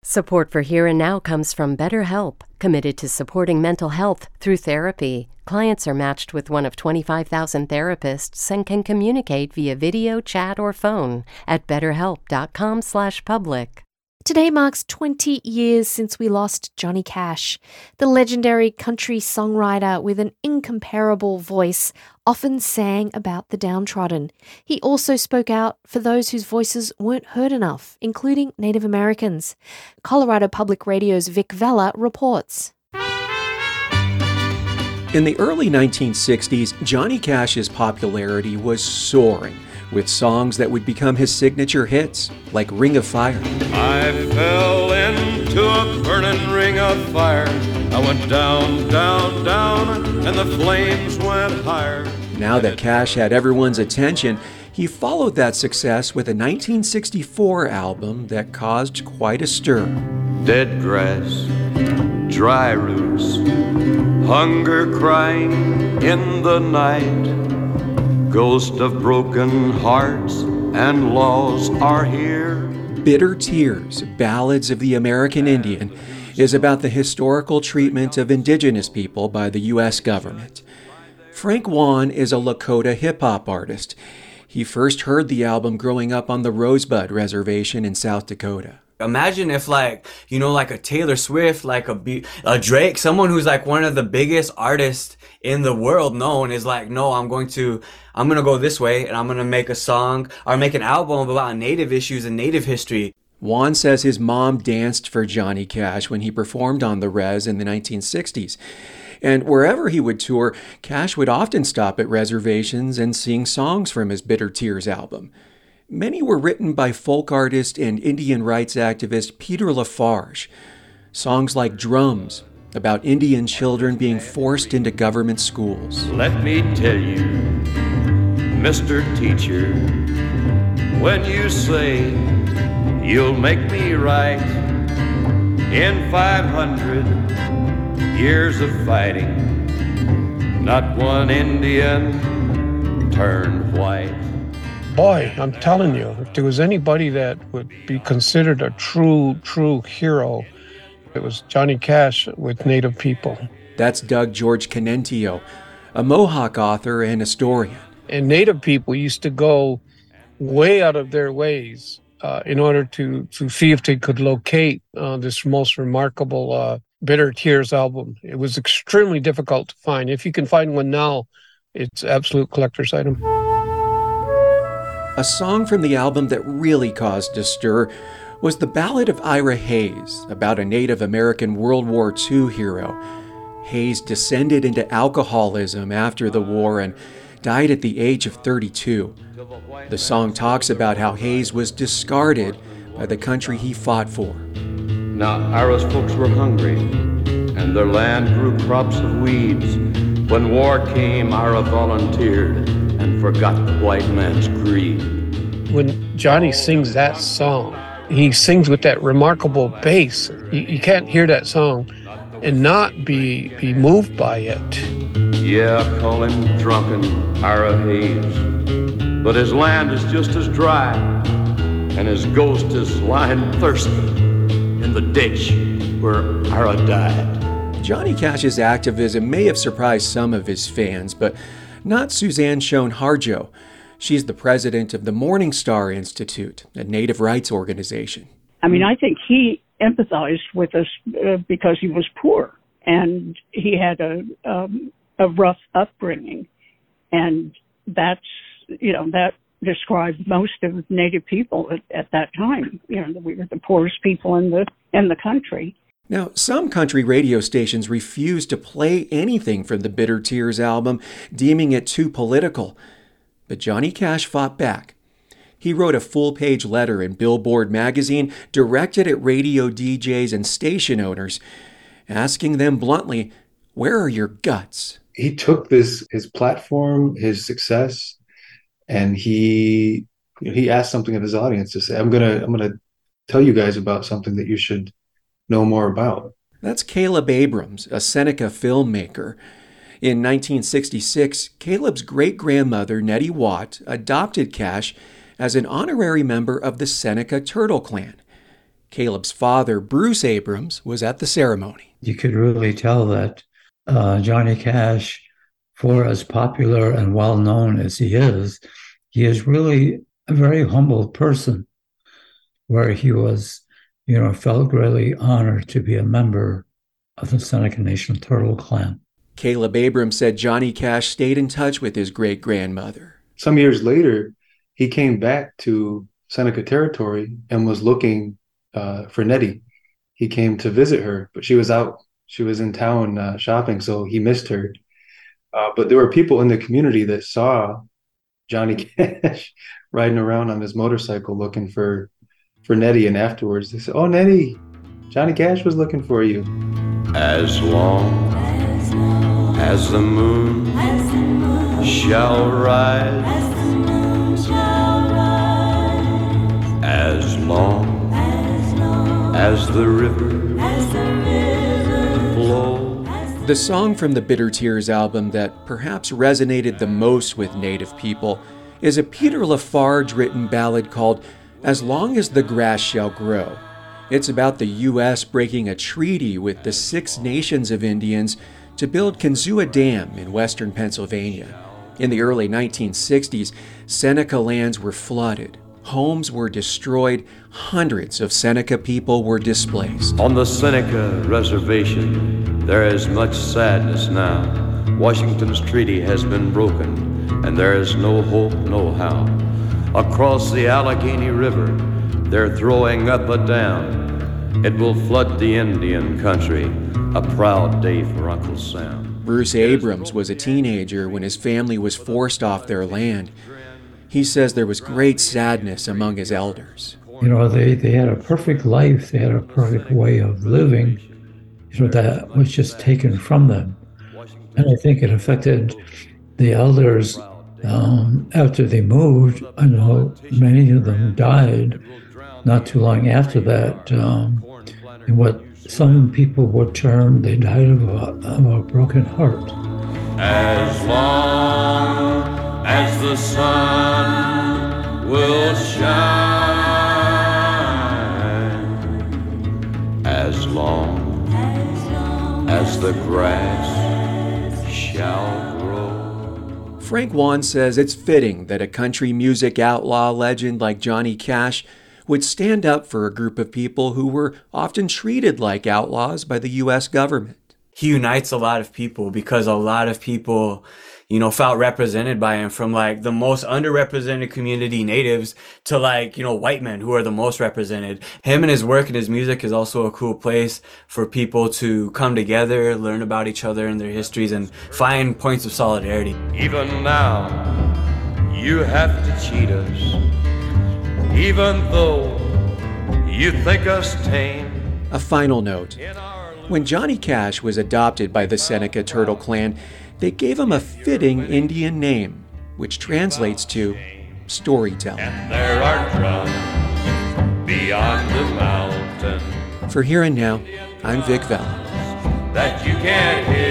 Support for Here and Now comes from BetterHelp, committed to supporting mental health through therapy. Clients are matched with one of 25,000 therapists and can communicate via video, chat, or phone at betterhelp.com/public. Today marks 20 years since we lost Johnny Cash. The legendary country songwriter with an incomparable voice often sang about the downtrodden. He also spoke out for those whose voices weren't heard enough, including Native Americans. Colorado Public Radio's Vic Vella reports. In the early 1960s, Johnny Cash's popularity was soaring, with songs that would become his signature hits, like Ring of Fire. I fell into a burning ring of fire. I went down, down, down, and the flames went higher. Now that Cash had everyone's attention, he followed that success with a 1964 album that caused quite a stir. Dead grass, dry roots, hunger crying in the night. Ghost of broken hearts and laws are here. Bitter Tears, Ballads of the American Indian, is about the historical treatment of indigenous people by the U.S. government. Frank Wan is a Lakota hip-hop artist. He first heard the album growing up on the Rosebud Reservation in South Dakota. Imagine if like a Taylor Swift, like a Drake, someone who's like one of the biggest artists in the world known is like, no, I'm going to go this way and I'm going to make a song or make an album about Native issues and Native history. Juan says his mom danced for Johnny Cash when he performed on the Res in the 1960s. And wherever he would tour, Cash would often stop at reservations and sing songs from his Bitter Tears album. Many were written by folk artist and Indian rights activist Peter Lafarge. Songs like Drums, about Indian children being forced into government schools. Let me tell you, Mr. Teacher, when you say you'll make me right in 500 years of fighting, not one Indian turned white. Boy, I'm telling you, if there was anybody that would be considered a true hero, it was Johnny Cash with Native people. That's Doug George Canentio, a Mohawk author and historian. And Native people used to go way out of their ways in order to see if they could locate this most remarkable Bitter Tears album. It was extremely difficult to find. If you can find one now, it's absolute collector's item. A song from the album that really caused a stir was the Ballad of Ira Hayes, about a Native American World War II hero. Hayes descended into alcoholism after the war and died at the age of 32. The song talks about how Hayes was discarded by the country he fought for. Now Ira's folks were hungry, and their land grew crops of weeds. When war came, Ira volunteered and forgot the white man's greed. When Johnny sings that song, he sings with that remarkable bass. You can't hear that song and not be moved by it. Yeah, call him drunken Ira Hayes, but his land is just as dry, and his ghost is lying thirsty in the ditch where Ira died. Johnny Cash's activism may have surprised some of his fans, but not Suzanne Schoen Harjo. She's the president of the Morning Star Institute, a native rights organization. I mean, I think he empathized with us because he was poor and he had a rough upbringing. And that describes most of Native people at that time. We were the poorest people in the country. Now, some country radio stations refused to play anything from the Bitter Tears album, deeming it too political. But Johnny Cash fought back. He wrote a full-page letter in Billboard magazine directed at radio DJs and station owners, asking them bluntly, where are your guts? He took his platform, his success, and he asked something of his audience to say, I'm gonna tell you guys about something that you should know more about. That's Caleb Abrams, a Seneca filmmaker. In 1966, Caleb's great-grandmother, Nettie Watt, adopted Cash as an honorary member of the Seneca Turtle Clan. Caleb's father, Bruce Abrams, was at the ceremony. You could really tell that Johnny Cash, for as popular and well-known as he is really a very humble person, where he was, felt really honored to be a member of the Seneca Nation Turtle Clan. Caleb Abrams said Johnny Cash stayed in touch with his great-grandmother. Some years later, he came back to Seneca territory and was looking for Nettie. He came to visit her, but she was out. She was in town shopping, so he missed her. But there were people in the community that saw Johnny Cash riding around on his motorcycle looking for Nettie, and afterwards they said, "Oh, Nettie, Johnny Cash was looking for you." As long as the moon shall rise, as long as the river flows. The song from the Bitter Tears album that perhaps resonated the most with Native people is a Peter Lafarge-written ballad called As Long as the Grass Shall Grow. It's about the U.S. breaking a treaty with the Six Nations of Indians to build Kinzua Dam in western Pennsylvania. In the early 1960s, Seneca lands were flooded. Homes were destroyed. Hundreds of Seneca people were displaced. On the Seneca Reservation, there is much sadness now. Washington's treaty has been broken, and there is no hope, no how. Across the Allegheny River, they're throwing up a dam. It will flood the Indian country, a proud day for Uncle Sam. Bruce Abrams was a teenager when his family was forced off their land. He says there was great sadness among his elders. They had a perfect life. They had a perfect way of living, that was just taken from them. And I think it affected the elders after they moved. I know many of them died not too long after that. In what some people would term, they died of a broken heart. As long as the sun will shine, as long as the grass shall grow. Frank Wan says it's fitting that a country music outlaw legend like Johnny Cash would stand up for a group of people who were often treated like outlaws by the U.S. government. He unites a lot of people because a lot of people, felt represented by him, from like the most underrepresented community, natives, to like, white men who are the most represented. Him and his work and his music is also a cool place for people to come together, learn about each other and their histories, and find points of solidarity. Even now, you have to cheat us, even though you think us tame. A final note. When Johnny Cash was adopted by the Seneca Turtle Clan, they gave him a fitting Indian name, which translates to storyteller. And there are drums beyond the mountain For Here and Now, I'm Vic Vela. that you can't hear.